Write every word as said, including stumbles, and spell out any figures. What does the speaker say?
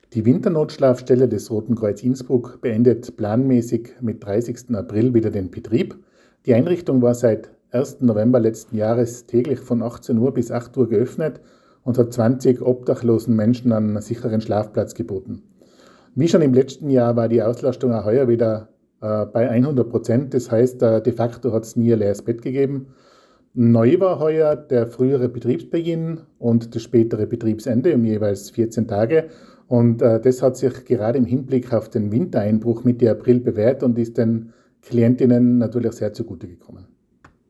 Die Winternotschlafstelle des Roten Kreuz Innsbruck beendet planmäßig mit dreißigsten April wieder den Betrieb. Die Einrichtung war seit ersten November letzten Jahres täglich von achtzehn Uhr bis acht Uhr geöffnet und hat zwanzig obdachlosen Menschen einen sicheren Schlafplatz geboten. Wie schon im letzten Jahr war die Auslastung auch heuer wieder äh, bei hundert Prozent. Das heißt, äh, de facto hat es nie ein leeres Bett gegeben. Neu war heuer der frühere Betriebsbeginn und das spätere Betriebsende um jeweils vierzehn Tage. Und äh, das hat sich gerade im Hinblick auf den Wintereinbruch Mitte April bewährt und ist den Klientinnen natürlich sehr zugute gekommen.